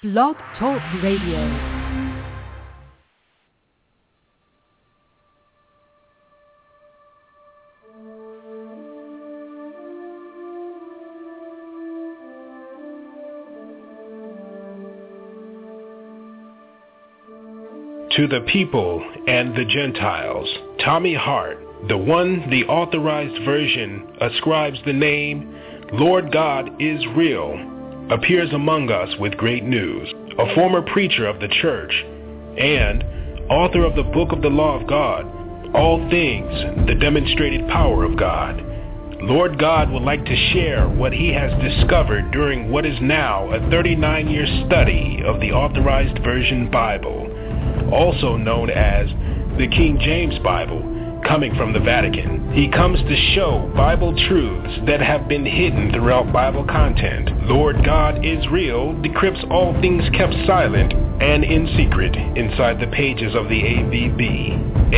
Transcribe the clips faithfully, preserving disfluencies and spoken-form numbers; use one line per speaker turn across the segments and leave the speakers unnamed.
Blog Talk Radio.
To the people and the Gentiles, Tommy Hart, the one the authorized version ascribes the name Lord God is Real, appears among us with great news. A former preacher of the church and author of the Book of the Law of God, All Things, the Demonstrated Power of God, Lord God would like to share what he has discovered during what is now a thirty-nine year study of the Authorized Version Bible, also known as the King James Bible, coming from the Vatican. He comes to show Bible truths that have been hidden throughout Bible content. Lord God is Real decrypts all things kept silent and in secret inside the pages of the A V B,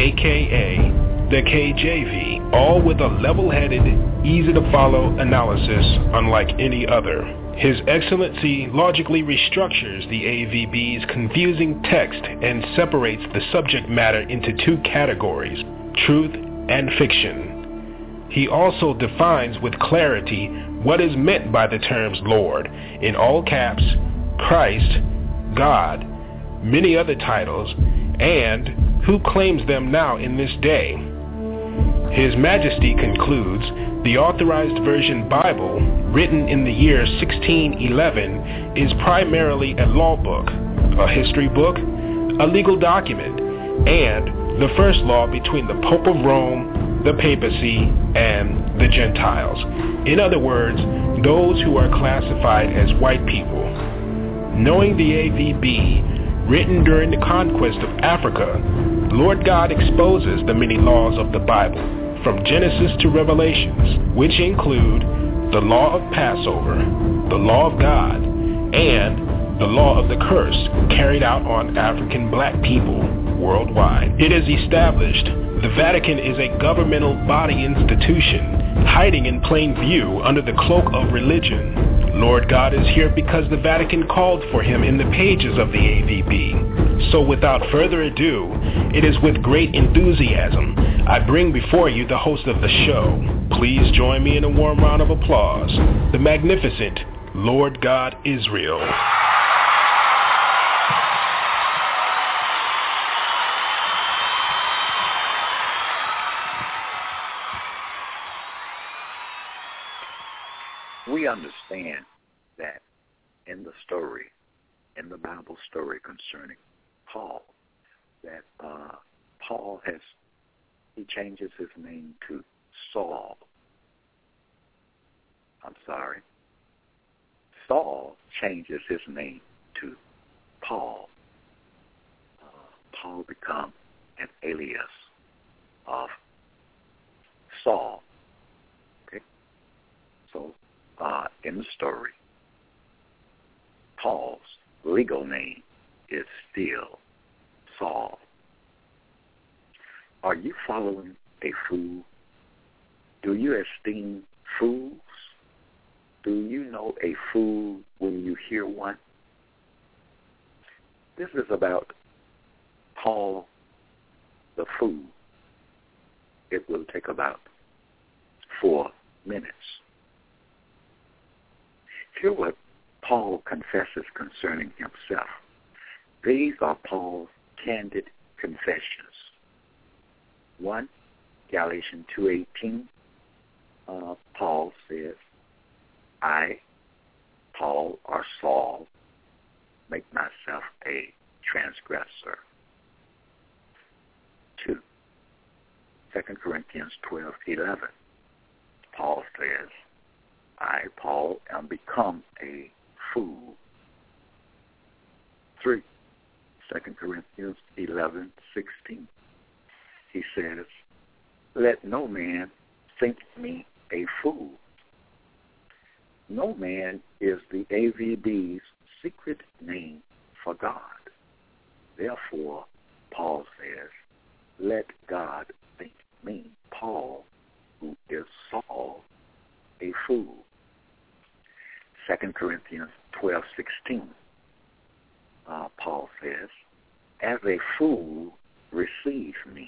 aka the K J V, all with a level-headed, easy-to-follow analysis unlike any other. His Excellency logically restructures the A V B's confusing text and separates the subject matter into two categories, truth and fiction. He also defines with clarity what is meant by the terms Lord, in all caps, Christ, God, many other titles, and who claims them now in this day. His Majesty concludes the Authorized Version Bible, written in the year sixteen eleven, is primarily a law book, a history book, a legal document, and the first law between the Pope of Rome, the papacy, and the Gentiles. In other words, those who are classified as white people. Knowing the A V B, written during the conquest of Africa, Lord God exposes the many laws of the Bible, from Genesis to Revelations, which include the law of Passover, the law of God, and the law of the curse carried out on African black people worldwide. It is established the Vatican is a governmental body institution hiding in plain view under the cloak of religion. Lord God is here because the Vatican called for him in the pages of the A V B. So without further ado, it is with great enthusiasm I bring before you the host of the show. Please join me in a warm round of applause, the magnificent Lord God is Real.
We understand that in the story, in the Bible story concerning Paul, that uh, Paul has, he changes his name to Saul. I'm sorry. Saul changes his name to Paul. Uh, Paul becomes an alias of Saul. Okay? So, Uh, in the story, Paul's legal name is still Saul. Are you following a fool? Do you esteem fools? Do you know a fool when you hear one? This is about Paul the fool. It will take about four minutes. Hear what Paul confesses concerning himself. These are Paul's candid confessions. One, Galatians two eighteen, uh, Paul says, I, Paul or Saul, make myself a transgressor. Two, Second Corinthians twelve eleven, Paul says, I, Paul, am become a fool. Three, Second Corinthians eleven sixteen. He says, let no man think me a fool. No man is the A V B's secret name for God. Therefore, Paul says, let God think me, Paul, who is Saul, a fool. Second Corinthians twelve sixteen. uh, Paul says, as a fool, receive me.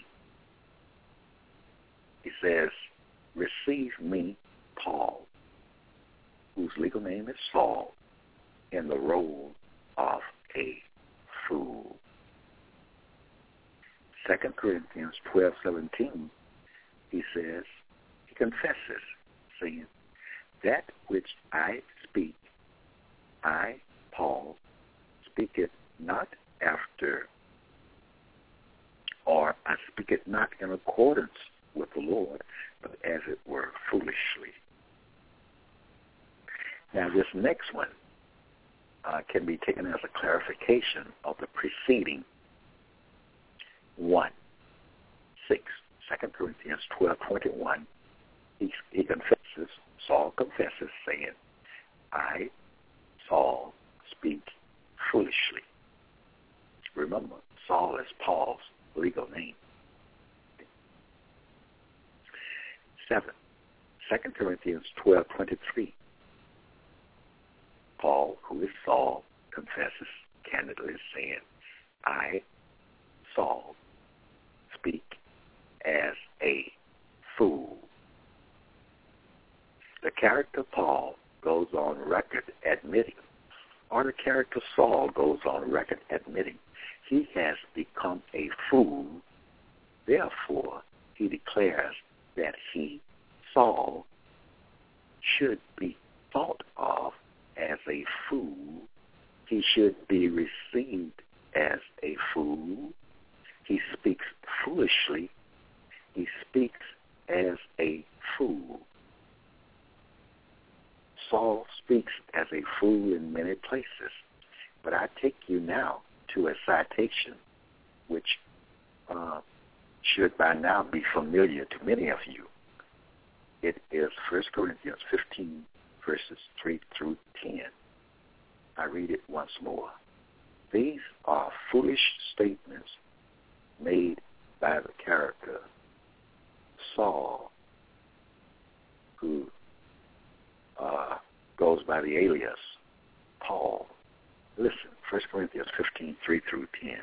He says, receive me, Paul, whose legal name is Saul, in the role of a fool. Second Corinthians twelve seventeen, he says, he confesses, saying, that which I speak, I, Paul, speak it not after, or I speak it not in accordance with the Lord, but as it were foolishly. Now this next one uh, can be taken as a clarification of the preceding one. Six, Second Corinthians twelve twenty-one, he, he confesses, Saul confesses, saying, I, Saul, speak foolishly. Remember, Saul is Paul's legal name. Seven, Second Corinthians twelve twenty-three, Paul, who is Saul, confesses candidly, saying, I, Saul, speak as a fool. The character Paul goes on record admitting, or the character Saul goes on record admitting, he has become a fool. Therefore, he declares that he, Saul, should be thought of as a fool. He should be received as a fool. He speaks foolishly. He speaks as a fool. Saul speaks as a fool in many places, but I take you now to a citation which uh, should by now be familiar to many of you. It is First Corinthians fifteen, verses three through ten. I read it once more. These are foolish statements made by the character Saul, who uh, goes by the alias Paul. Listen, First Corinthians fifteen, three through ten.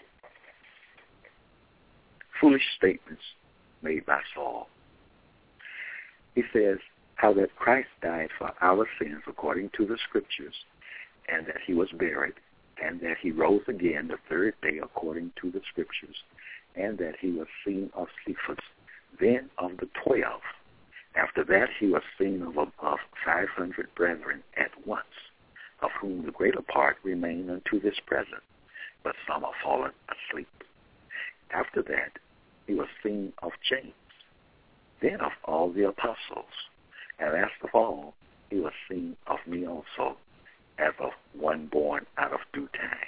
Foolish statements made by Saul. He says, how that Christ died for our sins according to the Scriptures, and that he was buried, and that he rose again the third day according to the Scriptures, and that he was seen of Cephas, then of the twelve. After that he was seen of above five hundred brethren at once, of whom the greater part remain unto this present, but some are fallen asleep. After that he was seen of James, then of all the apostles, and last of all he was seen of me also, as of one born out of due time.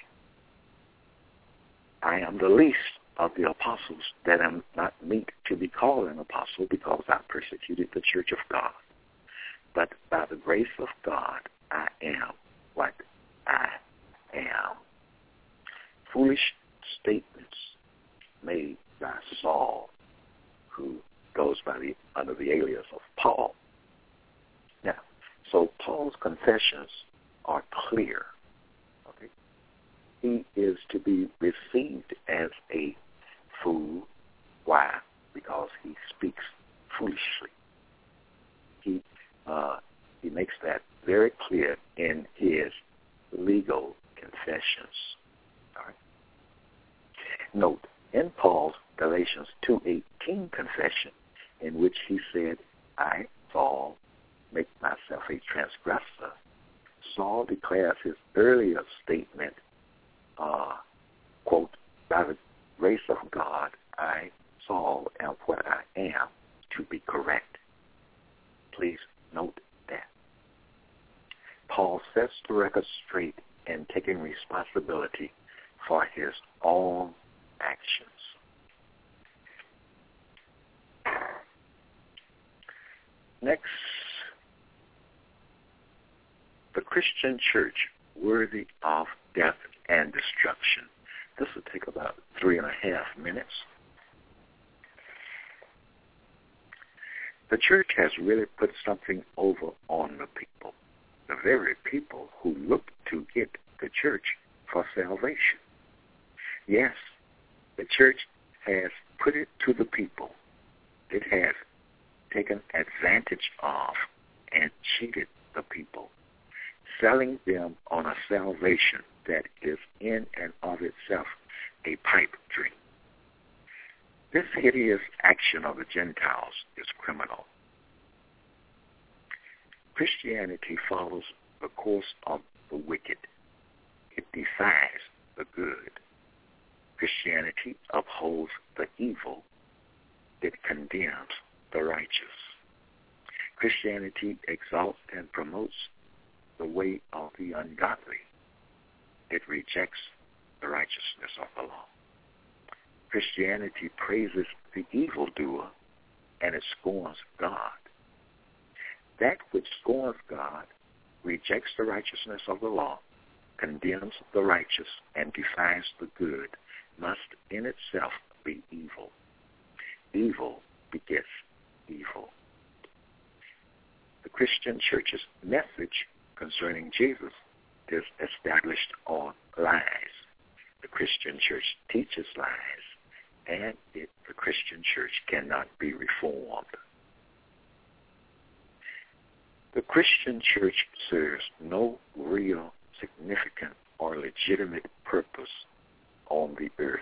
I am the least of the apostles, that am not meet to be called an apostle, because I persecuted the church of God. But by the grace of God, I am what I am. Foolish statements made by Saul, who goes by the under the alias of Paul. Now, so Paul's confessions are clear. Okay, he is to be received as a fool. Why? Because he speaks foolishly. He uh, he makes that very clear in his legal confessions. All right. Note, in Paul's Galatians two eighteen confession, in which he said, I, Saul, make myself a transgressor, Saul declares his earlier statement, uh, quote, by the grace of God, I, Saul, am what I am, to be correct. Please note that. Paul sets the record straight in taking responsibility for his own actions. Next, the Christian church worthy of death and destruction. This will take about three and a half minutes. The church has really put something over on the people, the very people who look to get the church for salvation. Yes, the church has put it to the people. It has taken advantage of and cheated the people, selling them on a salvation that is in and of itself a pipe dream. This hideous action of the Gentiles is criminal. Christianity follows the course of the wicked. It defies the good. Christianity upholds the evil. It condemns the righteous. Christianity exalts and promotes the way of the ungodly. It rejects the righteousness of the law. Christianity praises the evildoer, and it scorns God. That which scorns God, rejects the righteousness of the law, condemns the righteous, and defies the good, must in itself be evil. Evil begets evil. The Christian church's message concerning Jesus is established on lies. The Christian church teaches lies, and it, the Christian church cannot be reformed. The Christian church serves no real, significant, or legitimate purpose on the earth.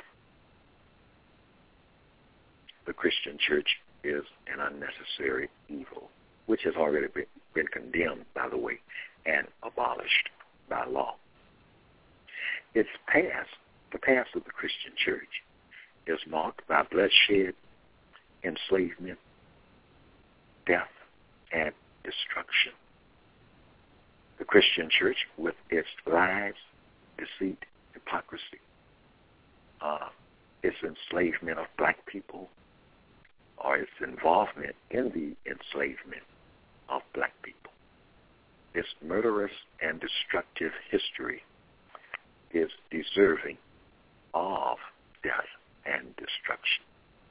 The Christian church is an unnecessary evil, which has already been, been condemned, by the way, and abolished by law. Its past, the past of the Christian church, is marked by bloodshed, enslavement, death, and destruction. The Christian church, with its lies, deceit, hypocrisy, uh, its enslavement of black people, or its involvement in the enslavement of black people, its murderous and destructive history is deserving of death and destruction.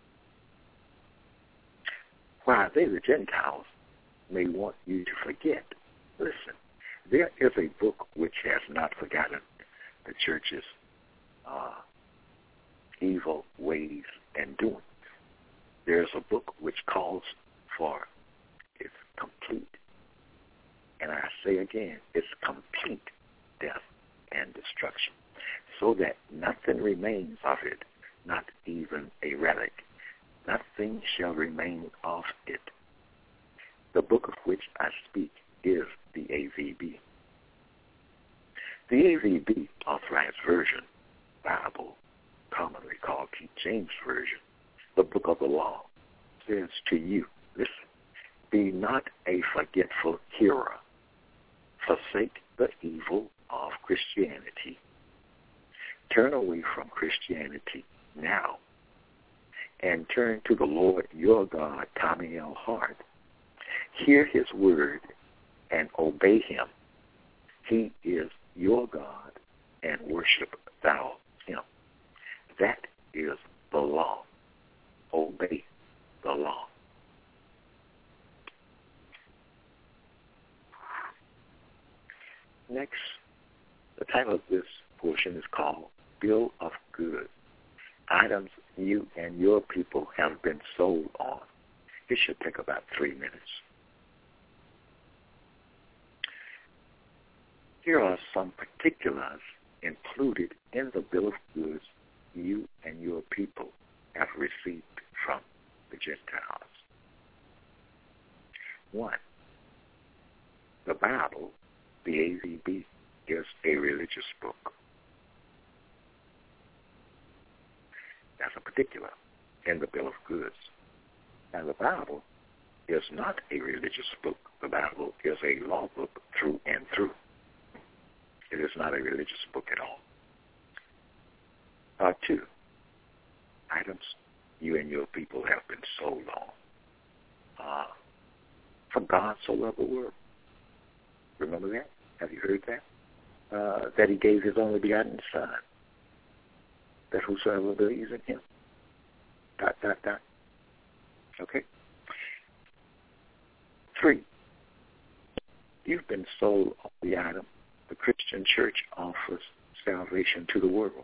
Why they, the Gentiles, may want you to forget, listen, there is a book which has not forgotten the church's uh, evil ways and doings. There is a book which calls for its complete, and I say again, its complete death and destruction, so that nothing remains of it, not even a relic. Nothing shall remain of it. The book of which I speak is the A V B. The A V B, Authorized Version, Bible, commonly called King James Version, the book of the law, says to you, listen, be not a forgetful hearer. Forsake the evil of Christianity. Turn away from Christianity now and turn to the Lord your God, Tommy L. Hart. Hear his word and obey him. He is your God, and worship thou him. That is the law. Obey the law. Next, the title of this portion is called Bill of Goods. Items you and your people have been sold on. It should take about three minutes. Here are some particulars included in the bill of goods you and your people have received from the Gentiles. One, the Bible, the A V B, is a religious book. That's a particular in the bill of goods. Now, the Bible is not a religious book. The Bible is a law book through and through. It is not a religious book at all. Uh, two, items you and your people have been sold on. Uh, for God so loved the world. Remember that? Have you heard that? Uh, that he gave his only begotten Son, that whosoever believes in him, dot, dot, dot. Okay? Three, you've been sold on the item. The Christian church offers salvation to the world.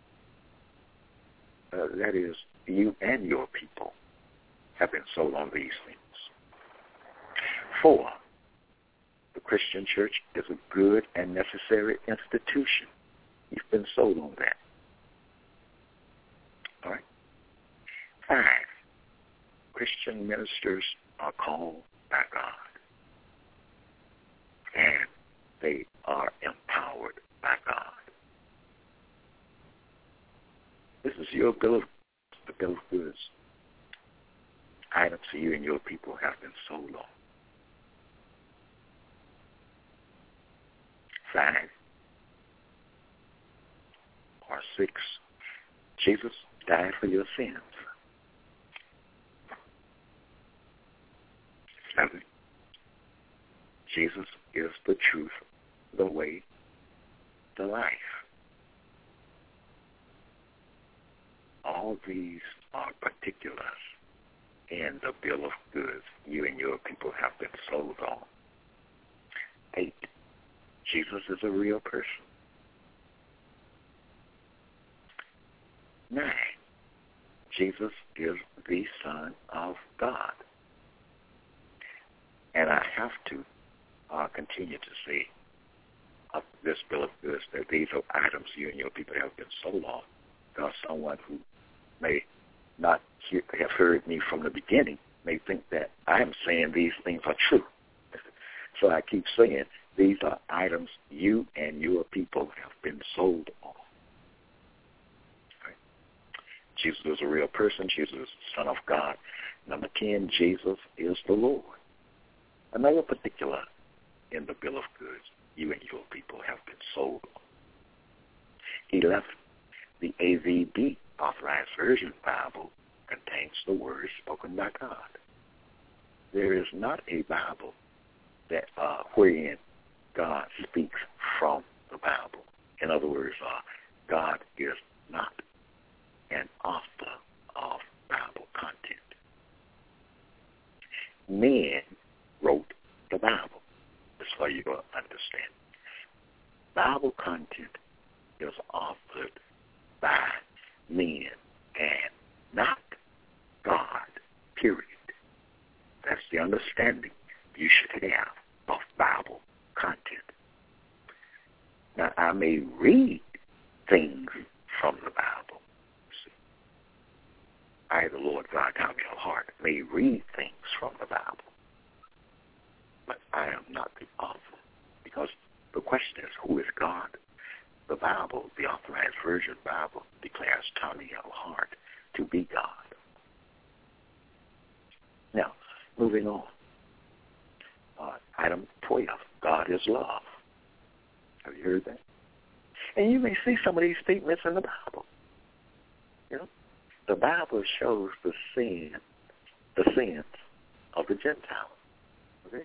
Uh, that is, you and your people have been sold on these things. Four, the Christian church is a good and necessary institution. You've been sold on that. All right. Five, Christian ministers are called by God, and they are empowered by God. This is your bill of, the bill of goods. Items for you and your people have been sold on. Five or six, Jesus died for your sins. Seven, Jesus is the truth, the way, the life. All these are particulars in the bill of goods you and your people have been sold on. Eight, Jesus is a real person. Nine, Jesus is the Son of God. And I have to uh, continue to say of this bill of goods that these are items you and your people have been sold on. Because someone who may not hear, have heard me from the beginning may think that I am saying these things are true. So I keep saying these are items you and your people have been sold on. Right? Jesus is a real person. Jesus is the Son of God. Number ten, Jesus is the Lord. Another particular in the bill of goods you and your people have been sold on. eleven, the A V B, Authorized Version Bible, contains the words spoken by God. There is not a Bible that uh, wherein God speaks from the Bible. In other words, uh, God is not an author of Bible content. Men wrote the Bible. That's why you will understand. Bible content is authored by men and not God, period. That's the understanding you should have of Bible content. Now, I may read things from the Bible. See, I, the Lord God, Tommy Hart, may read things from the Bible, but I am not the author, because the question is, who is God? The Bible, the Authorized Version Bible, declares Tommy L. Hart to be God. Now, moving on. Uh, item twelve, God is love. Have you heard that? And you may see some of these statements in the Bible. You know, the Bible shows the sin, the sins of the Gentiles. Okay?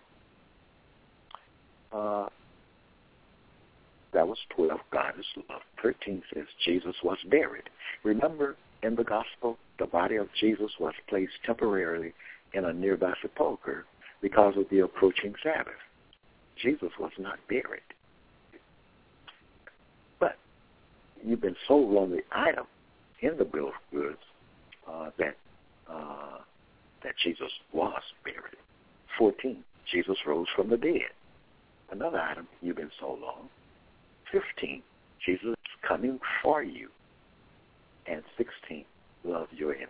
Uh, that was twelve, God is love. thirteen says Jesus was buried. Remember, in the gospel, the body of Jesus was placed temporarily in a nearby sepulcher because of the approaching Sabbath. Jesus was not buried. But you've been sold on the item in the bill of goods uh, that uh, that Jesus was buried. fourteen, Jesus rose from the dead. Another item you've been sold on. fifteen, Jesus is coming for you. And sixteen, love your enemy.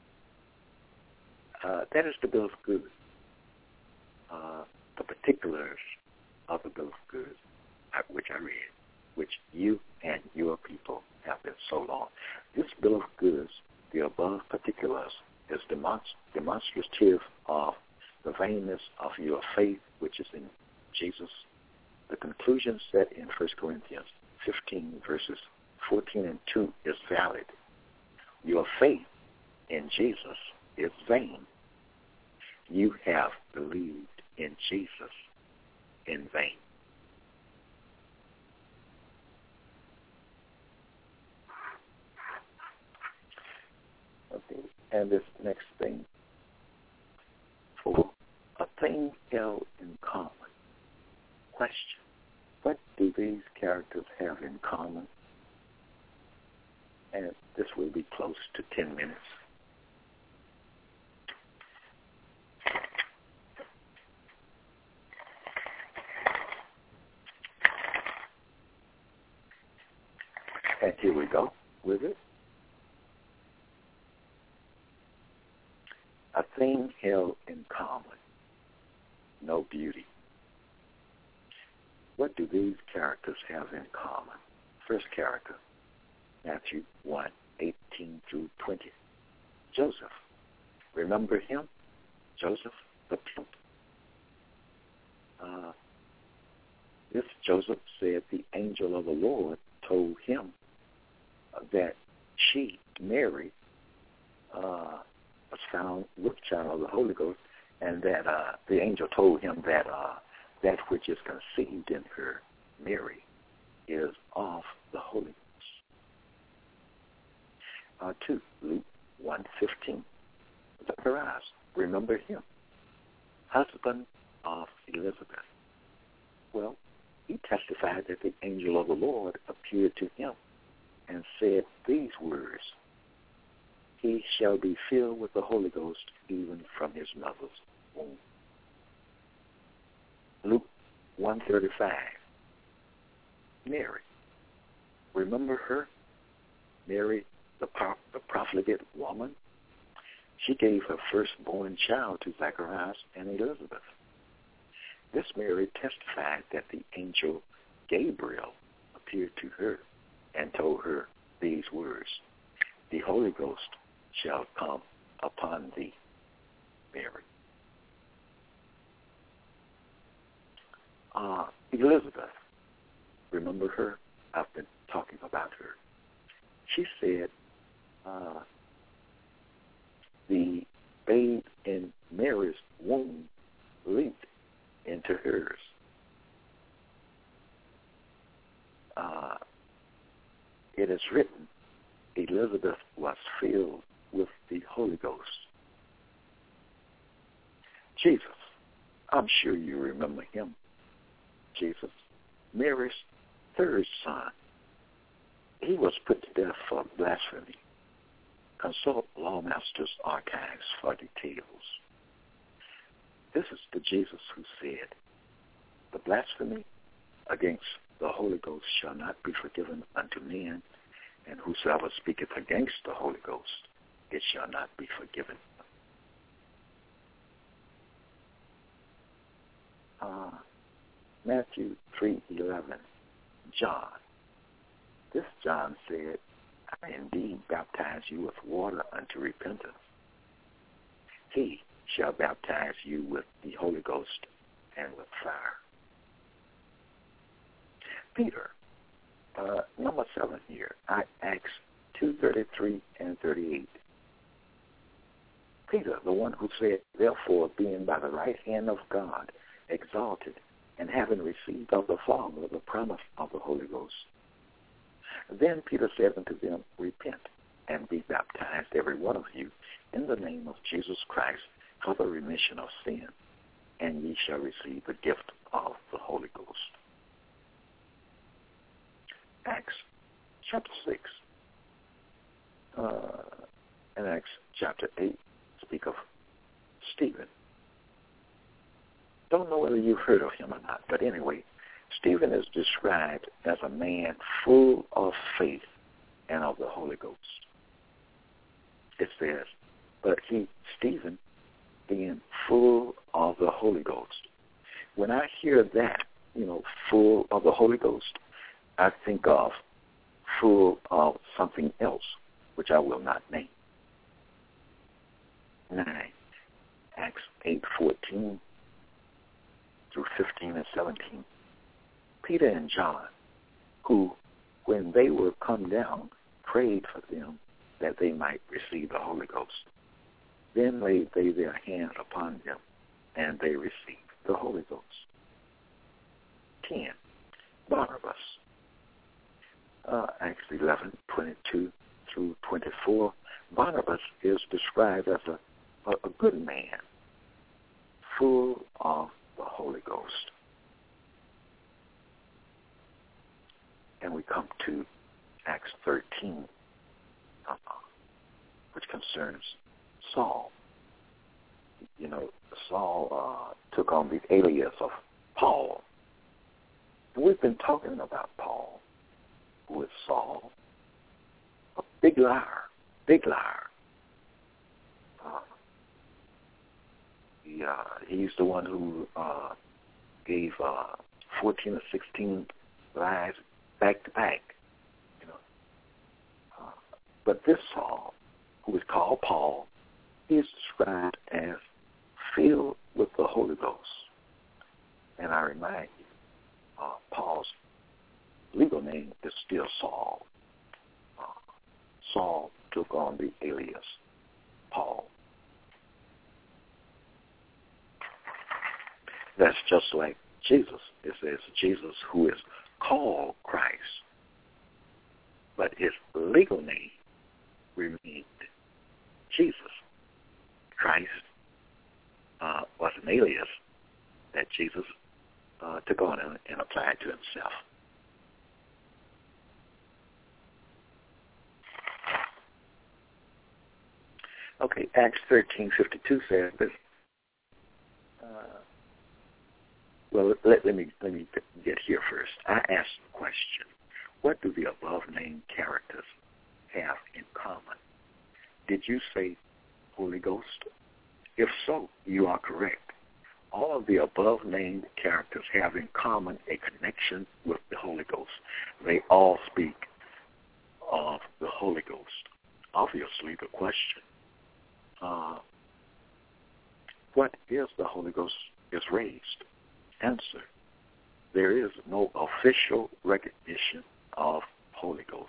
Uh, that is the bill of goods. Uh, the particulars of the bill of goods, which I read, which you and your people have been sold on. This bill of goods, the above particulars, is demonst- demonstrative of the vainness of your faith, which is in Jesus. The conclusion set in First Corinthians fifteen, verses fourteen and two is valid. Your faith in Jesus is vain. You have believed in Jesus in vain. Okay, and this next thing, for a thing held in common. Question: what do these characters have in common and this will be close to ten minutes. And here we go with it. A thing held in common, no beauty. What do these characters have in common? First character, Matthew one, eighteen through twenty. Joseph. Remember him? Joseph the pimp. Uh, this Joseph said the angel of the Lord told him that she, Mary, uh, was found with child of the Holy Ghost, and that uh, the angel told him that uh, that which is conceived in her, Mary, is of the Holy Ghost. Uh, two, Luke one fifteen. Zacharias, remember him, husband of Elizabeth. Well, he testified that the angel of the Lord appeared to him and said these words, he shall be filled with the Holy Ghost even from his mother's womb. Luke one thirty-five. Mary. Remember her? Mary, the, the profligate woman? She gave her firstborn child to Zacharias and Elizabeth. This Mary testified that the angel Gabriel appeared to her and told her these words, the Holy Ghost shall come upon thee, Mary. Uh, Elizabeth, remember her? I've been talking about her. She said uh, the babe in Mary's womb leaped into hers. Uh, it is written, Elizabeth was filled with the Holy Ghost. Jesus, I'm sure you remember him. Jesus, Mary's third son. He was put to death for blasphemy. Consult Lawmaster's archives for details. This is the Jesus who said, the blasphemy against the Holy Ghost shall not be forgiven unto men, and whosoever speaketh against the Holy Ghost, it shall not be forgiven. Uh, Matthew three eleven, John. This John said, I indeed baptize you with water unto repentance. He shall baptize you with the Holy Ghost and with fire. Peter, uh, number seven here, Acts two thirty-three and thirty-eight. Peter, the one who said, therefore, being by the right hand of God exalted, and having received of the Father the promise of the Holy Ghost. Then Peter said unto them, repent, and be baptized, every one of you, in the name of Jesus Christ, for the remission of sin, and ye shall receive the gift of the Holy Ghost. Acts chapter six. Uh, and Acts chapter eight speak of Stephen. Don't know whether you've heard of him or not, but anyway, Stephen is described as a man full of faith and of the Holy Ghost. It says, but he, Stephen, being full of the Holy Ghost. When I hear that, you know, full of the Holy Ghost, I think of full of something else, which I will not name. Nine, Acts eight fourteen through fifteen and seventeen. Peter and John, who, when they were come down, prayed for them that they might receive the Holy Ghost. Then laid they their hand upon them, and they received the Holy Ghost. Ten, Barnabas. Uh, Acts eleven, twenty-two through twenty-four. Barnabas is described as a, a, a good man, full of the Holy Ghost. And we come to Acts thirteen, which concerns Saul. You know, Saul uh, took on the alias of Paul. And we've been talking about Paul, who is Saul, a big liar, big liar. Uh, he, uh, he's the one who uh, gave uh, fourteen or sixteen lies back to back. You know, uh, but this Saul, who is called Paul, he is described as filled with the Holy Ghost. And I remind you, uh, Paul's legal name is still Saul. Uh, Saul took on the alias Paul. That's just like Jesus. It says Jesus, who is called Christ, but his legal name remained Jesus. Christ uh, was an alias that Jesus uh, took on and, and applied to himself. Okay, Acts thirteen fifty-two says this. Uh, well, let, let me let me get here first. I asked the question: what do the above-named characters have in common? Did you say Holy Ghost? If so, you are correct. All of the above-named characters have in common a connection with the Holy Ghost. They all speak of the Holy Ghost. Obviously, the question, uh, what is the Holy Ghost, is raised. Answer: there is no official recognition of Holy Ghost.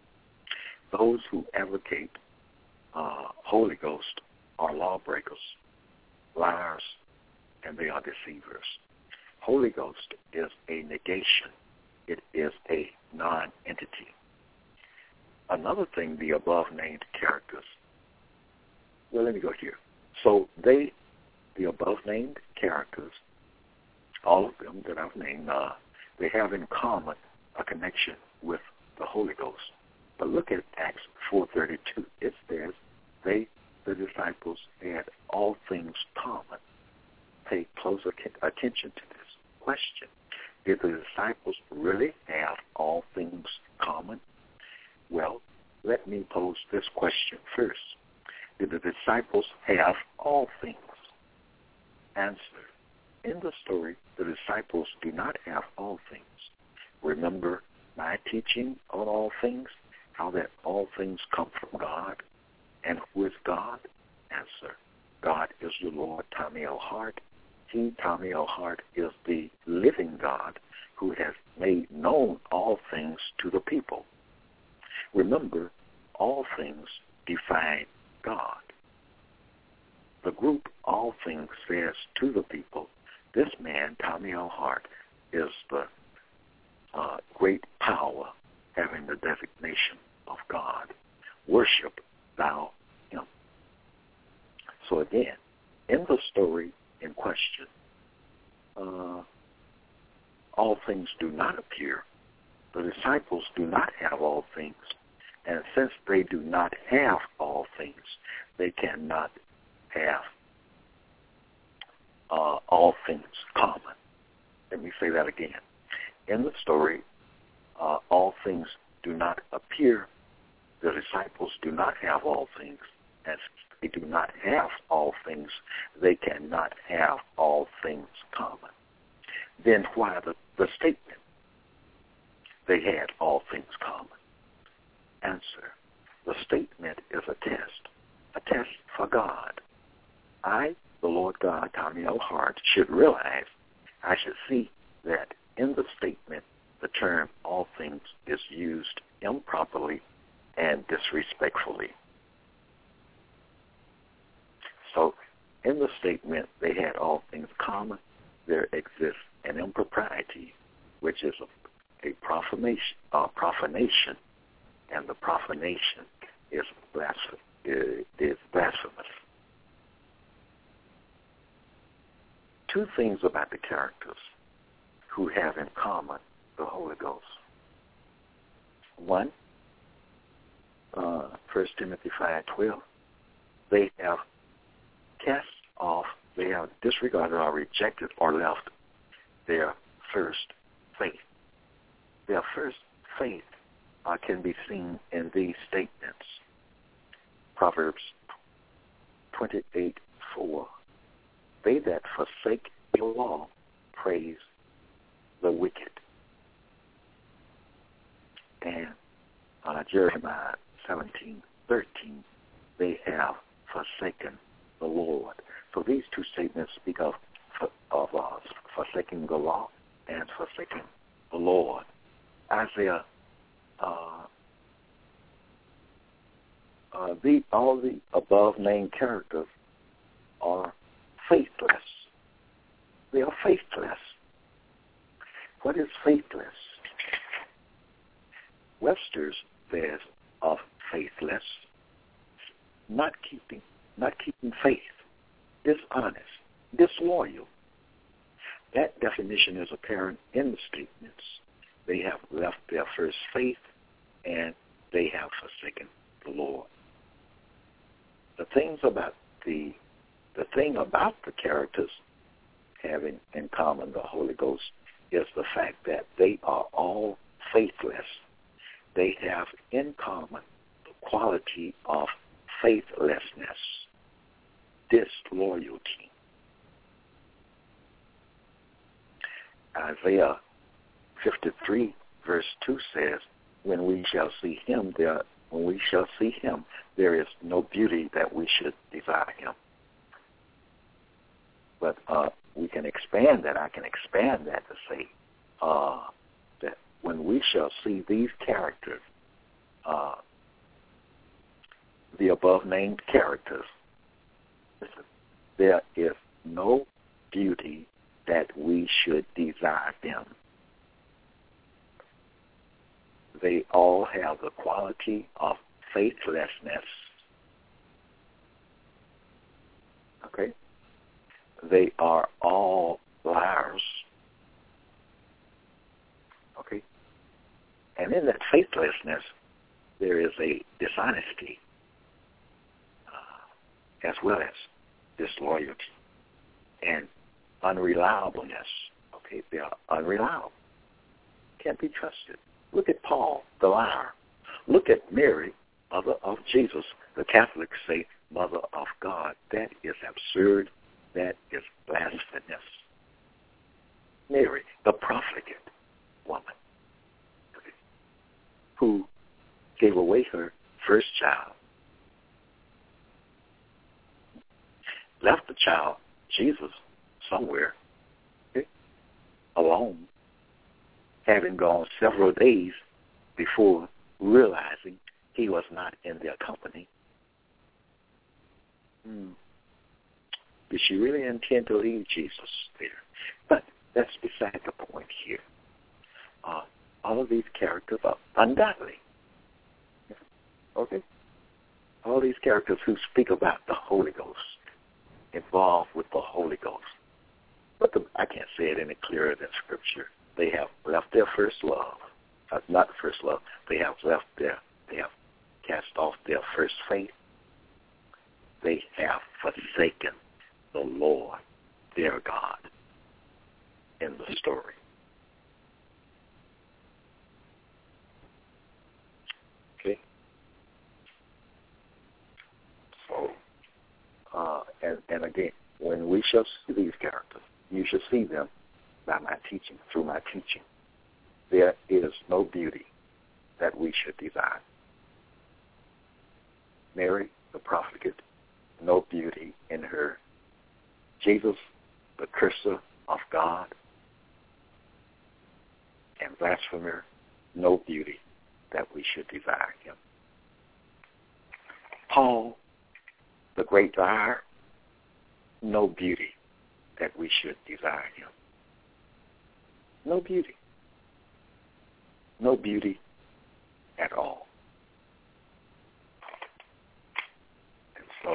Those who advocate uh, Holy Ghost are lawbreakers, liars, and they are deceivers. Holy Ghost is a negation. It is a non-entity. Another thing, the above-named characters, well, let me go here. So they, the above-named characters, all of them that I've named, uh, they have in common a connection with the Holy Ghost. But look at Acts four thirty-two. It says they, the disciples, had all things common. Pay close attention to this question. Did the disciples really have all things common? Well, let me pose this question first. Did the disciples have all things? Answer: in the story, the disciples do not have all things. Remember my teaching on all things, how that all things come from God. And who is God? Answer: God is the Lord Tommy L. Hart. He, Tommy L. Hart, is the living God who has made known all things to the people. Remember, all things define God. The group All Things says to the people, this man, Tommy L. Hart, is the uh, great power having the designation of God. Worship thou him. So again, in the story in question, uh, all things do not appear. The disciples do not have all things. And since they do not have all things, they cannot have uh, all things common. Let me say that again. In the story, uh, all things do not appear. The disciples do not have all things. And since they do not have all things, they cannot have all things common. Then why the, the statement, they had all things common? Answer: the statement is a test, a test for God. I, the Lord God, Tommy L. Hart, should realize, I should see that in the statement, the term all things is used improperly and disrespectfully. So in the statement, they had all things common, there exists an impropriety, which is a, a profanation, uh, profanation, and the profanation is blasphemous. Is blasphemous. Two things about the characters who have in common the Holy Ghost. One, uh, First Timothy five twelve they have cast off, they have disregarded or rejected or left their first faith. Their first faith uh, can be seen in these statements. Proverbs twenty-eight four. They that forsake your law praise the wicked. And uh, Jeremiah seventeen thirteen. They have forsaken the Lord. So these two statements speak of of uh, forsaking the law and forsaking the Lord. Isaiah, uh, uh, the, all the above named characters are faithless. They are faithless. What is faithless? Webster's says of faithless, not keeping, not keeping faith, dishonest, disloyal. That definition is apparent in the statements. They have left their first faith and they have forsaken the Lord. The things about the the thing about the characters having in common the Holy Ghost is the fact that they are all faithless. They have in common the quality of faithlessness, disloyalty. Isaiah fifty-three verse two says, when we shall see him there when we shall see him, there is no beauty that we should desire him. But uh, we can expand that. I can expand that to say uh, that when we shall see these characters, uh, the above named characters, listen, there is no beauty that we should desire them. They all have the quality of faithlessness. Okay? They are all liars. Okay? And in that faithlessness, there is a dishonesty uh, as well as disloyalty and unreliableness. Okay? They are unreliable. Can't be trusted. Look at Paul, the liar. Look at Mary, mother of Jesus. The Catholics say mother of God. That is absurd. That is blasphemous. Mary, the profligate woman, who gave away her first child, left the child, Jesus, somewhere, okay, alone, having gone several days before realizing he was not in their company. Hmm. Did she really intend to leave Jesus there? But that's beside the point here. Uh, all of these characters are ungodly. Okay? All these characters who speak about the Holy Ghost, involved with the Holy Ghost. But the, I can't say it any clearer than Scripture. They have left their first love. Uh, not first love. They have left their, they have cast off their first faith. They have forsaken the Lord, their God, in the story. Okay? So, uh, and, and again, when we shall see these characters, you shall see them by my teaching, through my teaching. There is no beauty that we should desire. Mary, the profligate, no beauty in her. Jesus, the curser of God and blasphemer, no beauty that we should desire him. Paul, the great liar, no beauty that we should desire him. No beauty. No beauty at all. And so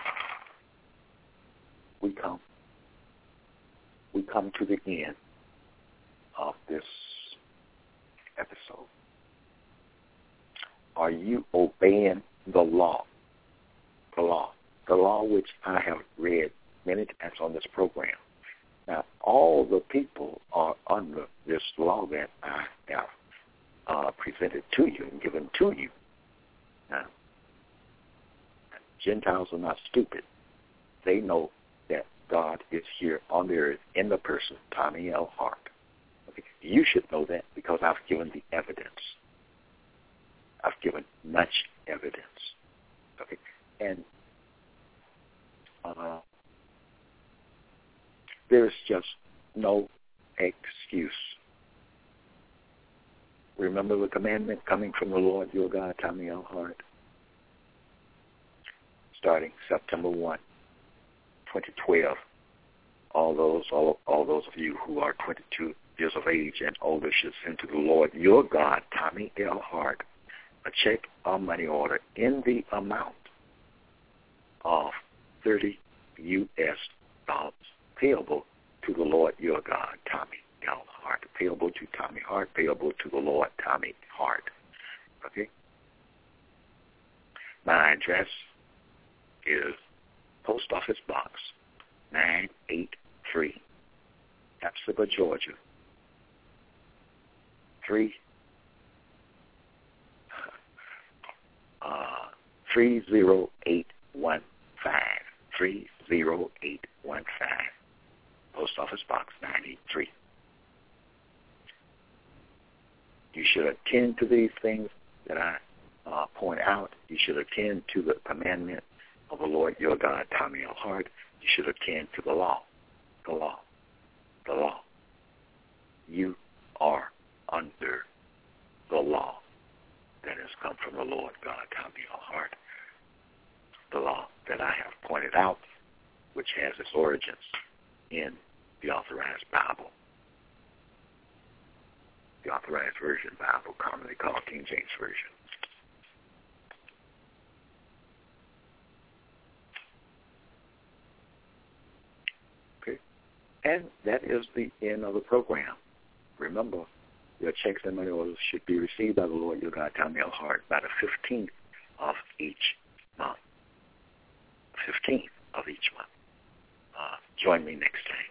we come. We come to the end of this episode. Are you obeying the law? The law, the law which I have read many times on this program. Now, all the people are under this law that I have uh, presented to you and given to you. Now, Gentiles are not stupid. They know that God is here on the earth in the person, Tommy L. Hart. Okay? You should know that because I've given the evidence. I've given much evidence. Okay, and uh, there's just no excuse. Remember the commandment coming from the Lord your God, Tommy L. Hart, starting September first, twenty twelve. All those, all, all those of you who are twenty-two years of age and older should send to the Lord your God, Tommy L. Hart, a check or money order in the amount of thirty U S dollars payable to the Lord your God, Tommy L. Hart. Payable to Tommy Hart, payable to the Lord Tommy Hart. Okay? My address is Post Office Box nine eight three, Hepzibah, Georgia, three Uh, three zero eight one five, three zero eight one five, Post Office Box nine eight three. You should attend to these things that I uh, point out. You should attend to the commandment of the Lord your God, Tommy L. Hart. You should attend to the law, the law, the law. You are under the law that has come from the Lord God, Tommy L. Hart. The law that I have pointed out, which has its origins in the Authorized Bible. The Authorized Version Bible, commonly called King James Version. Okay. And that is the end of the program. Remember, your checks and money orders should be received by the Lord your God, Tommy L. Hart, by the fifteenth of each month. fifteenth of each month. Uh, join me next time.